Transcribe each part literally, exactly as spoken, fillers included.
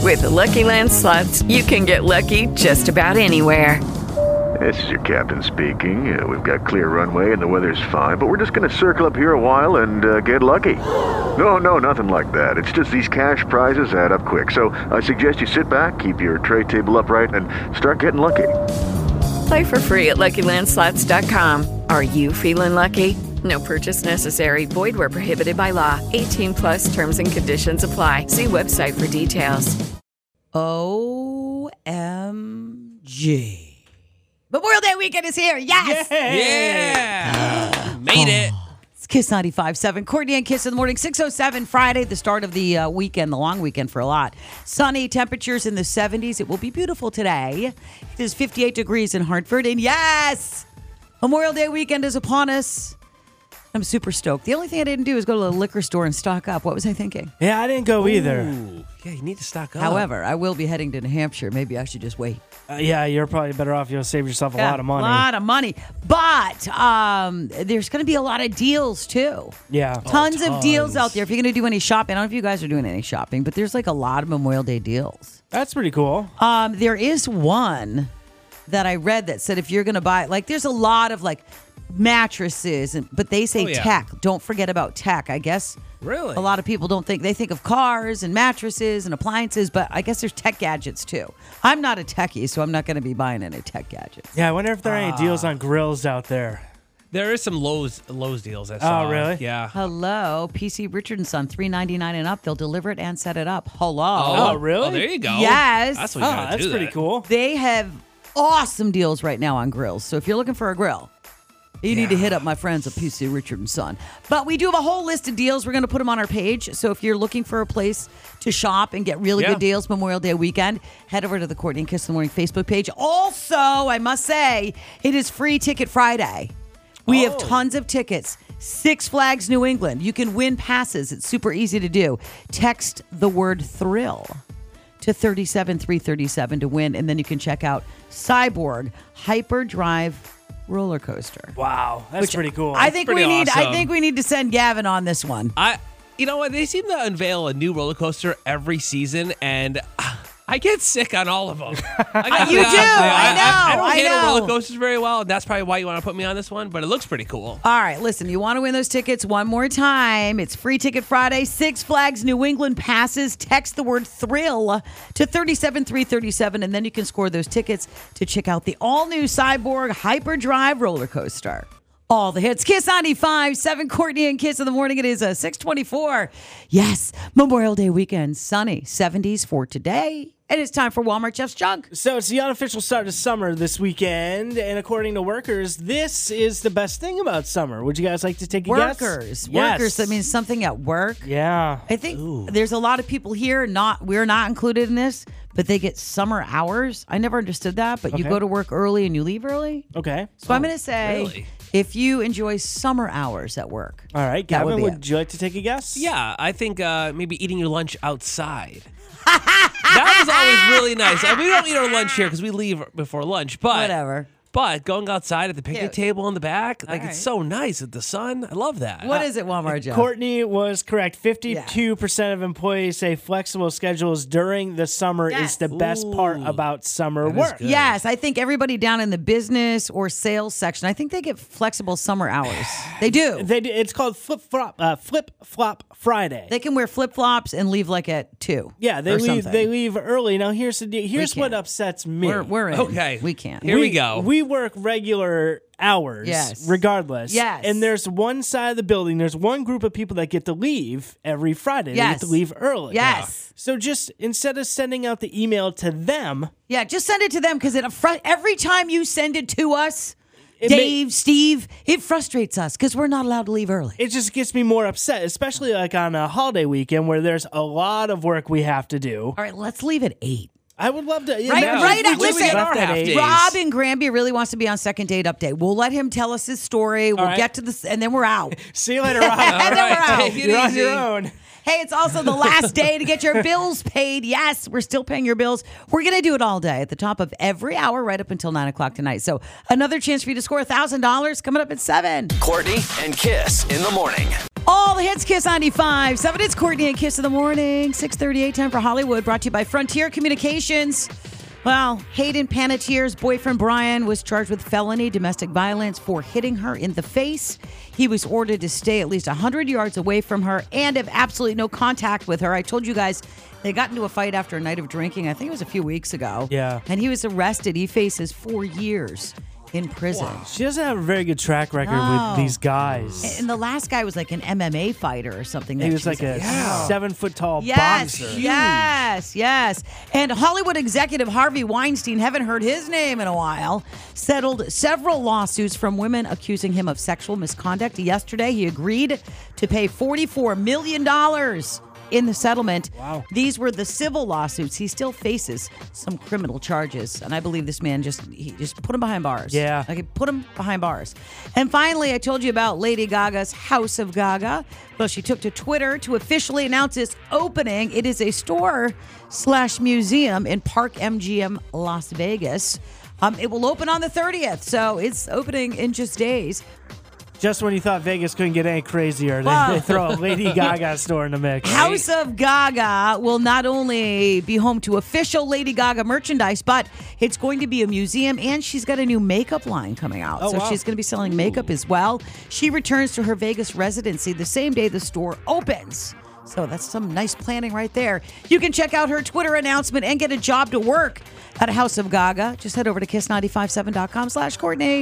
With the Lucky Land Slots, you can get lucky just about anywhere. This is your captain speaking. Uh, we've got clear runway and the weather's fine, but we're just going to circle up here a while and uh, get lucky. No, no, nothing like that. It's just these cash prizes add up quick. So I suggest you sit back, keep your tray table upright, and start getting lucky. Play for free at Lucky Land Slots dot com. Are you feeling lucky? No purchase necessary. Void where prohibited by law. eighteen plus terms and conditions apply. See website for details. O M G. Memorial Day weekend is here. Yes. Yeah. Made it. It's Kiss ninety-five point seven. Courtney and Kiss in the morning. six oh seven Friday, the start of the uh, weekend, the long weekend for a lot. Sunny temperatures in the seventies. It will be beautiful today. It is fifty-eight degrees in Hartford. And yes, Memorial Day weekend is upon us. I'm super stoked. The only thing I didn't do is go to the liquor store and stock up. What was I thinking? Yeah, I didn't go either. Ooh, yeah, you need to stock up. However, I will be heading to New Hampshire. Maybe I should just wait. Uh, yeah, you're probably better off. You'll save yourself a Yeah, lot of money. A lot of money. But um, there's going to be a lot of deals, too. Yeah. Tons, tons. of deals out there. If you're going to do any shopping, I don't know if you guys are doing any shopping, but there's like a lot of Memorial Day deals. That's pretty cool. Um, there is one that I read that said if you're going to buy, like there's a lot of like mattresses, and but they say Oh, yeah. tech. Don't forget about tech. I guess Really? a lot of people don't think, they think of cars and mattresses and appliances, but I guess there's tech gadgets too. I'm not a techie, so I'm not going to be buying any tech gadgets. Yeah, I wonder if there are any deals on grills out there. There is some Lowe's Lowe's deals. I saw. Oh, really? Yeah. Hello, P C Richard and Son, three ninety-nine and up. They'll deliver it and set it up. Hello. Oh, really? Oh, there you go. Yes. That's what you Oh, gotta that's do pretty that. cool. They have awesome deals right now on grills. So if you're looking for a grill, you need to hit up my friends at P C Richard and Son. But we do have a whole list of deals. We're going to put them on our page. So if you're looking for a place to shop and get really Yeah. good deals Memorial Day weekend, head over to the Courtney and Kiss in the Morning Facebook page. Also, I must say, it is Free Ticket Friday. We have Oh. tons of tickets. Six Flags New England. You can win passes. It's super easy to do. Text the word thrill to thirty-seven three thirty-seven to win, and then you can check out Cyborg Hyperdrive roller coaster. Wow, that's Which pretty cool. I think we pretty need. I awesome. think we need to send Gavin on this one. I, you know what? They seem to unveil a new roller coaster every season, and uh, I get sick on all of them. I gotta You be do. honest with you. I know, I, don't I handle know. roller coasters very well, and that's probably why you want to put me on this one. But it looks pretty cool. All right, listen, you want to win those tickets one more time. It's Free Ticket Friday. Six Flags New England passes. Text the word thrill to thirty-seven three thirty-seven, and then you can score those tickets to check out the all-new Cyborg Hyperdrive roller coaster. All the hits. Kiss ninety-five, seven Courtney and Kiss in the morning. It is a six twenty-four. Yes, Memorial Day weekend. Sunny, seventies for today. And it's time for Walmart Jeff's Junk. So it's the unofficial start of summer this weekend, and according to workers, this is the best thing about summer. Would you guys like to take a guess? Workers. Yes. Workers, that means something at work. Yeah. I think there's a lot of people here, not we're not included in this, but they get summer hours. I never understood that, but you Okay. go to work early and you leave early. Okay. So I'm going to say really? if you enjoy summer hours at work. All right, That would Gavin, be would, it. you like to take a guess? Yeah, I think uh, maybe eating your lunch outside. That was always really nice. Uh, we don't eat our lunch here because we leave before lunch, but Whatever. But going outside at the picnic Cute. table in the back, like right. it's so nice with the sun. I love that. What is it, Walmart Jeff? Courtney was correct. fifty-two percent of employees say flexible schedules during the summer Yes. is the best part Ooh. about summer That is work. good. Yes, I think everybody down in the business or sales section, I think they get flexible summer hours. They do. They, do- it's called flip flop uh, flip flop Friday. They can wear flip flops and leave like at two. yeah, they or leave. something. They leave early. Now here's the deal. Here's what can't. upsets me. We're, we're in. Okay. We can't. Here we go. We work regular hours, Yes. regardless. Yes. And there's one side of the building, there's one group of people that get to leave every Friday. They Yes. get to leave early. Yes. So just instead of sending out the email to them, Yeah, just send it to them because it fr- every time you send it to us, It Dave, Steve, it frustrates us because we're not allowed to leave early. it just gets me more upset, especially like on a holiday weekend where there's a lot of work we have to do. All right, let's leave at eight. I would love to. Right, imagine right. if we Listen, just we get left our at half eight. days. Rob in Granby really wants to be on second date update. We'll let him tell us his story. We'll right. get to this, and then we're out. See you later, Rob. And then we're out. Take it You're on easy. your own. Hey, it's also the last day to get your bills paid. Yes, we're still paying your bills. We're going to do it all day at the top of every hour right up until nine o'clock tonight. So another chance for you to score one thousand dollars coming up at seven. Courtney and Kiss in the morning. All the hits, Kiss ninety-five. seven, it's Courtney and Kiss in the morning. six thirty-eight, time for Hollywood, brought to you by Frontier Communications. Well, Hayden Panettiere's boyfriend Brian was charged with felony domestic violence for hitting her in the face. He was ordered to stay at least one hundred yards away from her and have absolutely no contact with her. I told you guys they got into a fight after a night of drinking. I think it was a few weeks ago. Yeah. And he was arrested. He faces four years in prison. She doesn't have a very good track record No. with these guys. And the last guy was like an M M A fighter or something. He that was she like a Yeah. seven foot tall Yes, boxer. yes, yes. And Hollywood executive Harvey Weinstein, haven't heard his name in a while, settled several lawsuits from women accusing him of sexual misconduct. Yesterday, he agreed to pay forty-four million dollars in the settlement. Wow. These were the civil lawsuits. He still faces some criminal charges. And I believe this man just he just put him behind bars. Yeah. Like he put him behind bars. And finally, I told you about Lady Gaga's House of Gaga. Well, she took to Twitter to officially announce its opening. It is a store slash museum in Park M G M, Las Vegas. Um, it will open on the thirtieth, so it's opening in just days. Just when you thought Vegas couldn't get any crazier, they, Wow. they throw a Lady Gaga store in the mix. House of Gaga will not only be home to official Lady Gaga merchandise, but it's going to be a museum, and she's got a new makeup line coming out. Oh, so wow. she's going to be selling makeup as well. She returns to her Vegas residency the same day the store opens. So that's some nice planning right there. You can check out her Twitter announcement and get a job to work at House of Gaga. Just head over to kiss nine five seven dot com slash Courtney.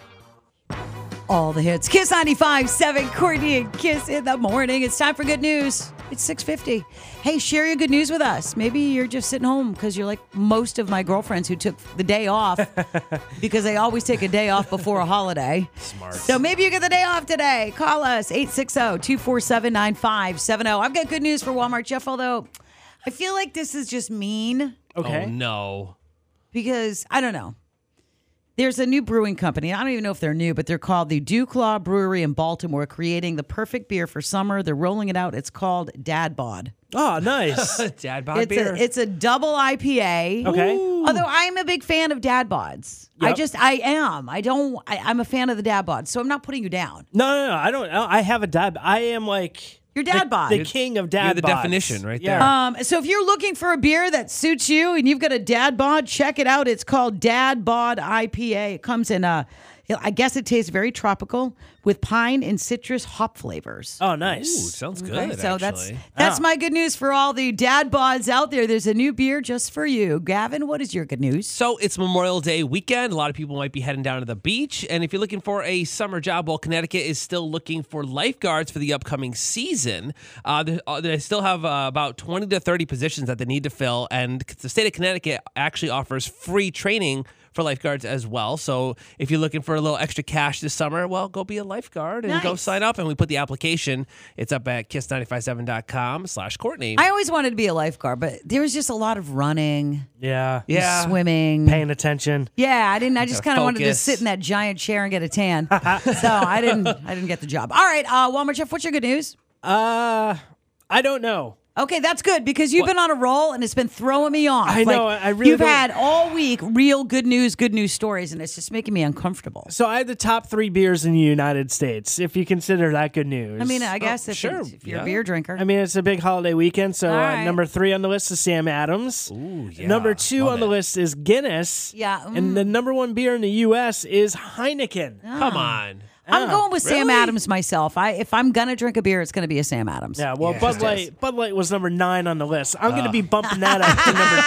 All the hits. Kiss ninety-five point seven, Courtney and Kiss in the morning. It's time for good news. It's six fifty. Hey, share your good news with us. Maybe you're just sitting home because you're like most of my girlfriends who took the day off because they always take a day off before a holiday. Smart. So maybe you get the day off today. Call us, eight six zero, two four seven, nine five seven zero. I've got good news for Walmart, Jeff, although I feel like this is just mean Okay. Oh, no. because, I don't know. There's a new brewing company. I don't even know if they're new, but they're called the Dewclaw Brewery in Baltimore, creating the perfect beer for summer. They're rolling it out. It's called Dad Bod. Oh, nice. Dad bod It's beer. a, it's a double I P A. Okay. Although I'm a big fan of Dad Bods. I Yep. just, I am. I don't, I, I'm a fan of the Dad Bods, so I'm not putting you down. No, no, no. I don't. I have a dad. I am like Your dad the, bod. the king of dad. You're the bods. definition right Yeah. there. Um, so if you're looking for a beer that suits you and you've got a Dad Bod, check it out. It's called Dad Bod I P A. It comes in a, I guess it tastes very tropical with pine and citrus hop flavors. Oh, Ooh, nice. sounds good, Okay, so that's actually. that's Ah. my good news for all the Dad Bods out there. There's a new beer just for you. Gavin, what is your good news? So it's Memorial Day weekend. A lot of people might be heading down to the beach. And if you're looking for a summer job, well, Connecticut is still looking for lifeguards for the upcoming season. Uh, they, uh, they still have uh, about twenty to thirty positions that they need to fill. And the state of Connecticut actually offers free training for lifeguards as well. So if you're looking for a little extra cash this summer, well, go be a lifeguard and go Nice. sign up. And we put the application. It's up at kiss nine five seven dot com slash Courtney. I always wanted to be a lifeguard, but there was just a lot of running, Yeah. Yeah. swimming. Paying attention. Yeah, I didn't. I just Gotta kind of wanted to focus. sit in that giant chair and get a tan. so I didn't. I didn't get the job. All right, uh, Walmart Jeff, what's your good news? Uh, I don't know. Okay, that's good because you've been on a roll and it's been throwing me off. I know, I really You've don't- had all week real good news, good news stories, and it's just making me uncomfortable. So I had the top three beers in the United States, if you consider that good news. I mean, I guess if, sure, it's- if you're yeah. a beer drinker. I mean, it's a big holiday weekend, so All uh, right. number three on the list is Sam Adams. Ooh, yeah. Number two Love on the it. list is Guinness. Yeah, mm. And the number one beer in the U S is Heineken. Come on. I'm going with Sam really? Adams myself. I if I'm gonna drink a beer, it's gonna be a Sam Adams. Yeah, well, Yeah. Bud Just Light Bud Light was number nine on the list. I'm going to be bumping that up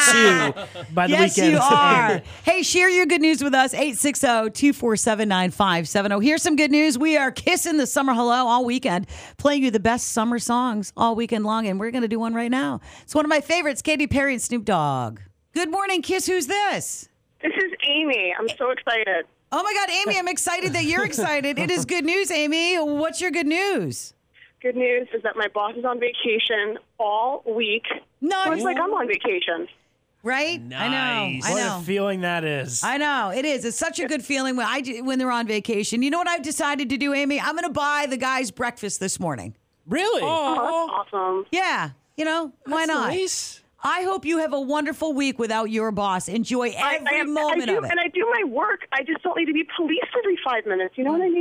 to number two by the Yes, weekend. you are. Hey, share your good news with us, eight six zero, two four seven, nine five seven zero. Here's some good news. We are kissing the summer hello all weekend, playing you the best summer songs all weekend long, and we're going to do one right now. It's one of my favorites, Katy Perry and Snoop Dogg. Good morning, Kiss. Who's this? This is Amy. I'm so excited. Oh, my God, Amy, I'm excited that you're excited. It is good news, Amy. What's your good news? Good news is that my boss is on vacation all week. No, So it's like I'm on vacation. right? I know. Nice. I What know. a feeling that is. I know it is. It's such a good feeling when I do- when they're on vacation. You know what I've decided to do, Amy? I'm going to buy the guys breakfast this morning. Really? Oh, that's awesome. Yeah, you know why not? Nice. I hope you have a wonderful week without your boss. Enjoy I, every I, moment I do, of it. And I do my work. I just don't need to be policed every five minutes. You know what I mean?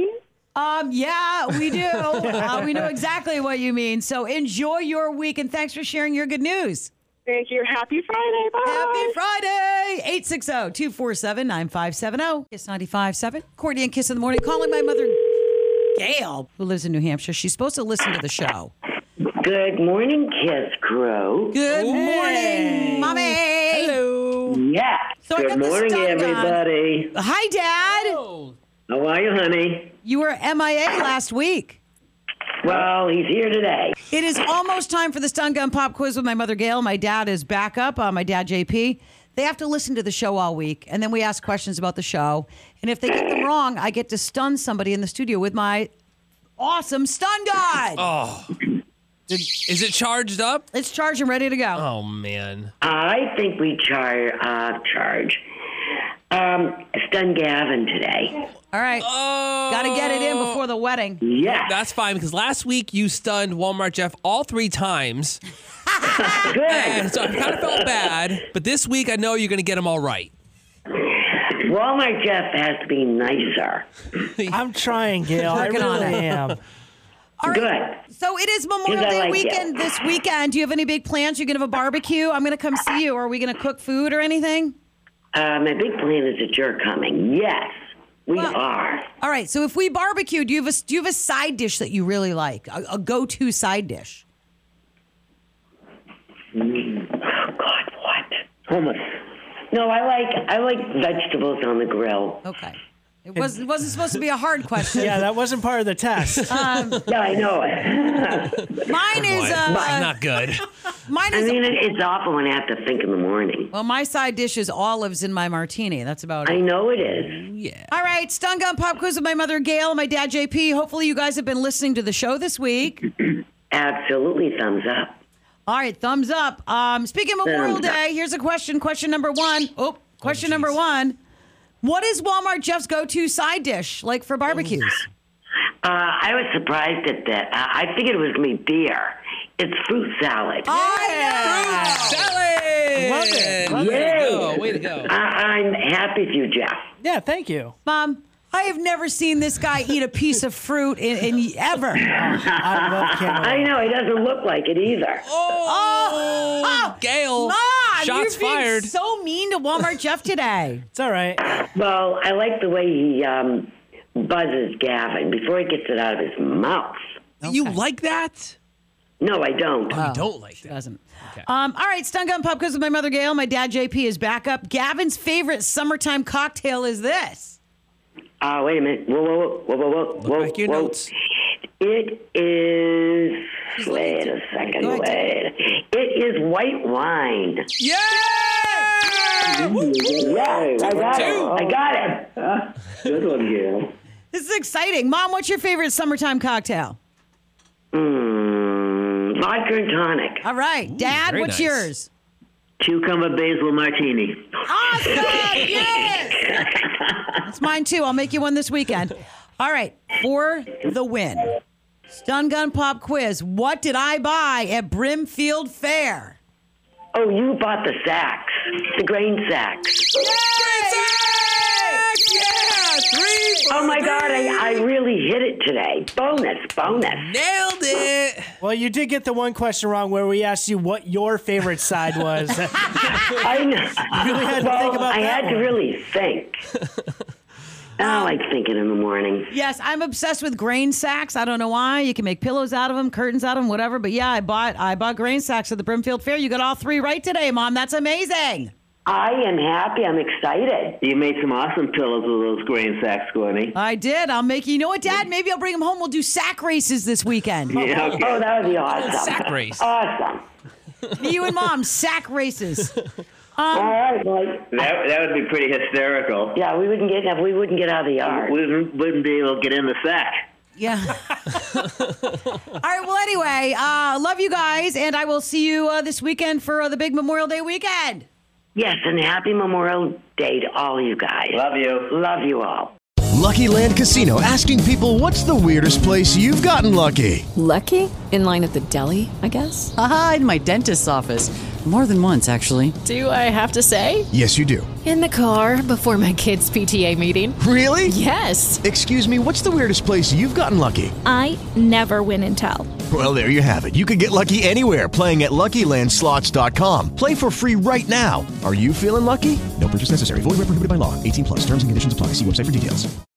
Um, yeah, we do. uh, we know exactly what you mean. So enjoy your week, and thanks for sharing your good news. Thank you. Happy Friday. Bye. Happy Friday! eight six zero, two four seven, nine five seven zero. Kiss ninety-five point seven. Courtney and Kiss in the Morning. Calling my mother, Gail, who lives in New Hampshire. She's supposed to listen to the show. Good morning, Kiss Crew. Good morning, Mommy. Hello. Yeah. So I got Good the morning, stun gun. everybody. Hi, Dad. Oh. How are you, honey? You were M I A last week. Well, he's here today. It is almost time for the Stun Gun Pop Quiz with my mother, Gail. My dad is back up. Uh, my dad, J P. They have to listen to the show all week, and then we ask questions about the show. And if they get them wrong, I get to stun somebody in the studio with my awesome stun gun. Oh. Did, is it charged up? It's charged and ready to go. Oh, man. I think we char- uh, charge um, Stun Gavin today. All right. Oh. Got to get it in before the wedding. Yeah. That's fine, because last week you stunned Walmart Jeff all three times. Good. And so I kind of felt bad, but this week I know you're going to get them all right. Walmart Jeff has to be nicer. I'm trying, Gail. I Working on really it. am. All right. Good. So it is Memorial Because I Day like weekend you. this weekend. Do you have any big plans? You're going to have a barbecue? I'm going to come see you. Are we going to cook food or anything? Uh, my big plan is that you're coming. Yes, we Well- are. All right. So if we barbecue, do you have a, do you have a side dish that you really like? A, a go-to side dish? Oh, God, what? Hummus. No, I like I like vegetables on the grill. Okay. It, was, it wasn't supposed to be a hard question. Yeah, that wasn't part of the test. Yeah, I know it. Mine is Boy, uh, not good. mine I is mean, it, it's awful when I have to think in the morning. well, my side dish is olives in my martini. That's about I it. know it is. Yeah. All right, Stun Gun Pop Quiz with my mother Gail and my dad J P. Hopefully you guys have been listening to the show this week. Absolutely, thumbs up. All right, thumbs up. Um, speaking of Memorial Thumbs up. Day, here's a question. Question number one. Oh, question geez. number one. What is Walmart Jeff's go-to side dish like for barbecues? Uh, I was surprised at that. Uh, I figured it was going to be beer. It's fruit salad. I know. Salad! Love it. Love Way it. to go. Way to go. I- I'm happy for you, Jeff. Yeah, thank you. Mom, I have never seen this guy eat a piece of fruit in, in ever. I love cantaloupe. I know, it doesn't look like it either. Oh, Oh, Gail. Mom, Shots you're being fired. so mean to Walmart Jeff today. It's all right. Well, I like the way he um, buzzes Gavin before he gets it out of his mouth. You like that? No, I don't. I don't like that. Doesn't. Um, all right, Stun Gun Pop Quiz with my mother Gail. My dad J P is back up. Gavin's favorite summertime cocktail is this. Uh, wait a minute. Whoa, whoa, whoa, whoa, whoa, Look whoa, back your whoa. notes. It is. Wait a second. Go ahead. Wait. It is white wine. Yeah! Yeah, I got Two. it. I got it. Good one, Gail. This is exciting. Mom, what's your favorite summertime cocktail? Mmm, vodka and tonic. All right. Dad, very what's nice. yours? Cucumber basil martini. Awesome! Yes! That's mine too. I'll make you one this weekend. All right. For the win. Stun Gun Pop Quiz. What did I buy at Brimfield Fair? Oh, you bought the sacks, the grain sacks. Yeah! Three for Oh my three. God, I, I really hit it today. Bonus, bonus. Nailed it. Well, you did get the one question wrong where we asked you what your favorite side was. I know. You really had to well, think about I that had to one. really think. I like thinking in the morning. Yes, I'm obsessed with grain sacks. I don't know why. You can make pillows out of them, curtains out of them, whatever. But yeah, I bought I bought grain sacks at the Brimfield Fair. You got all three right today, Mom. That's amazing. I am happy. I'm excited. You made some awesome pillows with those grain sacks, Courtney. I did. I'll make you. You know what, Dad? Maybe I'll bring them home. We'll do sack races this weekend. Yeah, okay. Oh, that would be awesome. Sack race. Awesome. You and Mom, sack races. All right, well, That that would be pretty hysterical. yeah, we wouldn't get we wouldn't get out of the yard. We wouldn't wouldn't be able to get in the sack. Yeah. All right. Well, anyway, uh, love you guys, and I will see you uh, this weekend for uh, the big Memorial Day weekend. Yes, and happy Memorial Day to all you guys. Love you. Love you all. Lucky Land Casino asking people, what's the weirdest place you've gotten lucky? Lucky? In line at the deli, I guess? Aha, in my dentist's office. More than once, actually. Do I have to say? Yes, you do. In the car before my kids' P T A meeting. Really? Yes. Excuse me, what's the weirdest place you've gotten lucky? I never win and tell. Well, there you have it. You can get lucky anywhere, playing at Lucky Land Slots dot com. Play for free right now. Are you feeling lucky? No purchase necessary. Void where prohibited by law. eighteen plus. Terms and conditions apply. See website for details.